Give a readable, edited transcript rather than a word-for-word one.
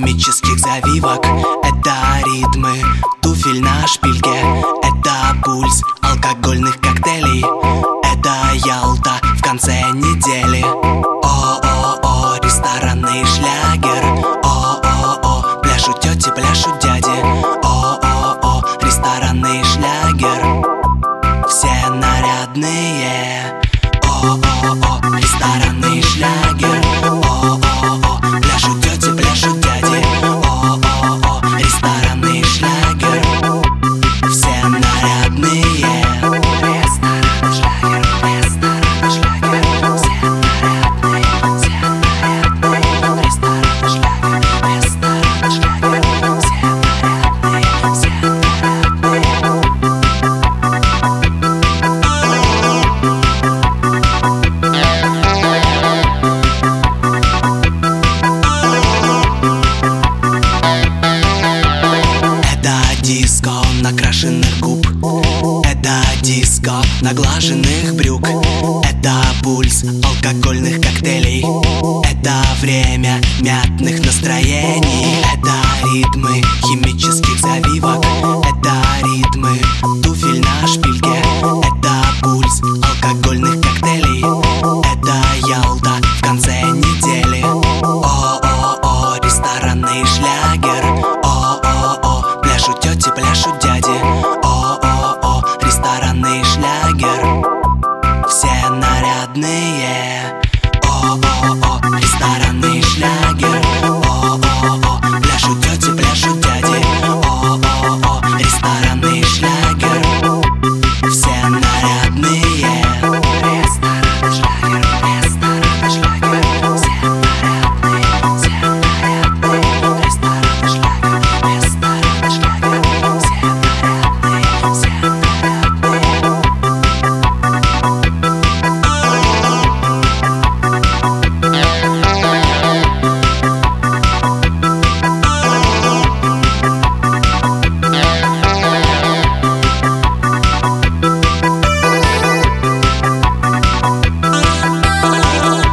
химических завивок. Это ритмы туфель на шпильке. Это пульс алкогольных коктейлей. Это Ялта в конце недели. О-о-о, ресторанный шлягер. О-о-о, пляшут тети, пляшут дяди. О-о-о, ресторанный шлягер. Все нарядные. О-о-о, ресторанный шлягер. О-о-о, пляшут тети, пляшут дяди. О-о-о, ресторанный шлягер. Все нарядные. Ресторанный шлягер, ресторанный шлягер. Все нарядные, все нарядные. Ресторанный шлягер, ресторанный шлягер. Все нарядные, все нарядные. Диско накрашенных губ. Это диско наглаженных брюк. Это пульс алкогольных коктейлей. Это время мятных настроений. Это ритмы химических завивок. Это ритмы туфель на шпильке. Это пульс алкогольных коктейлей. Это Ялта в конце недели. О-о-о, ресторанный шлягер. О-о-о, пляшут тети, пляшут дяди. О-о-о, ресторанный шлягер. Все нарядные. О-о-о, ресторанный шлягер. О-о-о, пляшут тети, пляшут дяди.